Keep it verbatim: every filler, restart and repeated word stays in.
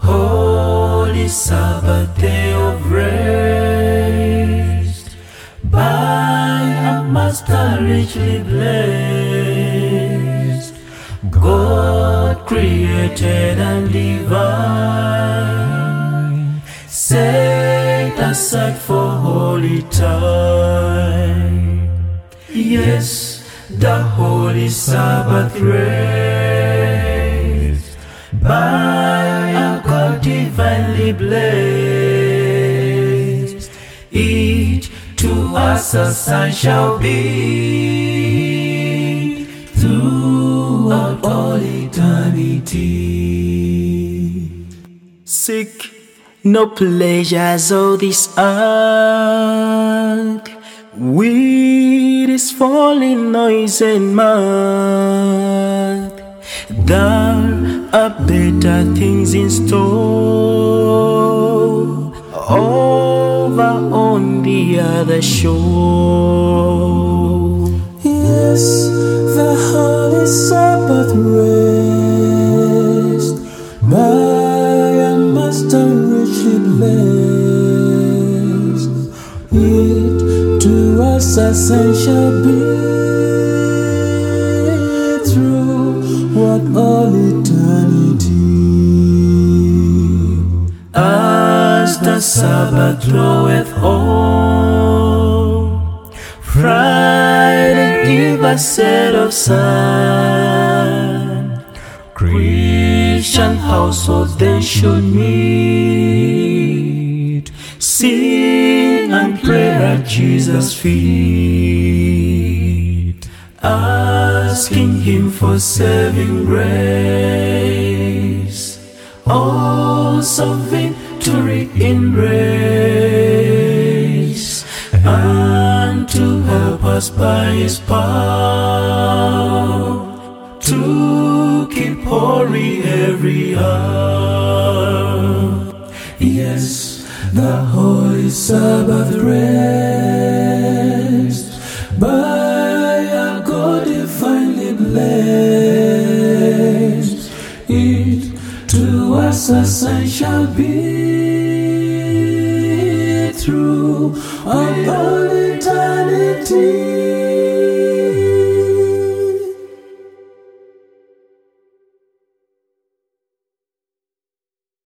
Holy Sabbath day of rest, by a Master richly blessed, God created and divine, set aside for holy time. Yes, the Holy Sabbath rest, by a God divinely blessed, it to us a sign shall be throughout all eternity. Seek no pleasures of this earth, with its falling noise and mirth. There are better things in store over on the other shore. Yes, the Holy Sabbath rest, by a Master richly blessed, it to us a sign shall be throughout all eternity. As the Sabbath draweth on, Friday give a set of sun, Christian households they should meet, sing and pray at Jesus' feet, asking Him for saving grace, also victory in race, and to help us by His power to keep holy every hour. Yes, the Holy Sabbath rest, by a God divinely blessed, it to us a sign shall be through all eternity.